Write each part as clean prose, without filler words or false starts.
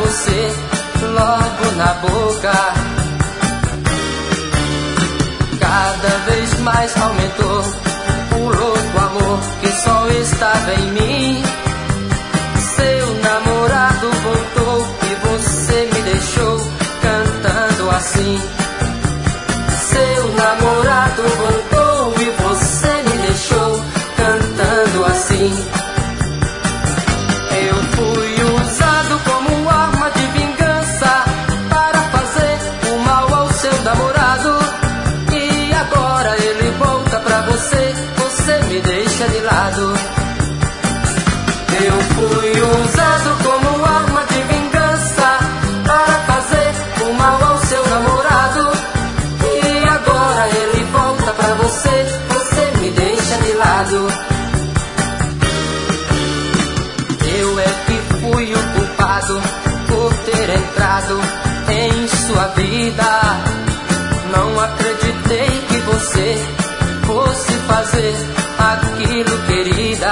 você logo na boca. Cada vez mais aumentou o louco amor que só estava em mim. Seu namorado voltou e você me deixou cantando assim. Seu namorado voltou e você me deixou cantando assim. Eu fui usado como arma de vingança para fazer o mal ao seu namorado. E agora ele volta pra você, você me deixa de lado. Eu fui usado como arma de vingança para fazer o mal ao seu namorado. E agora ele volta pra você, você me deixa de lado. Eu é que fui o culpado por ter entrado em sua vida. Não acreditei que você fosse fazer aquilo, querida,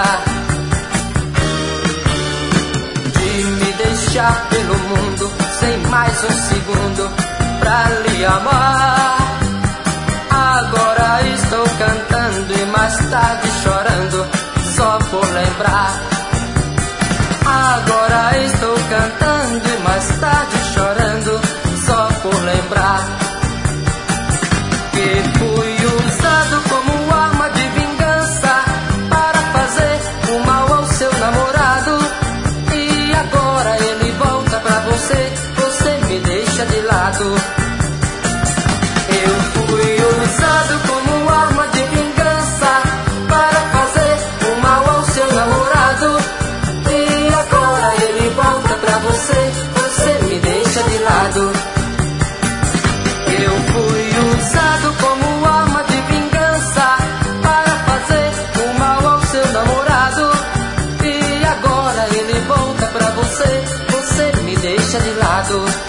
de me deixar pelo mundo sem mais um segundo pra lhe amar. Agora estou cantando e mais tarde chorando só por lembrar. Agora estou cantando e mais tarde chorando só por lembrar que fui usado como arma de vingança para fazer o mal ao seu namorado. E agora ele volta pra você, você me deixa de lado. Eu fui usado como arma de vingança para fazer o mal ao seu namorado. E agora ele volta pra você, você me deixa de lado. Eu fui usado como arma de vingança para fazer o mal ao seu namorado. E agora ele volta pra você, você me deixa de lado.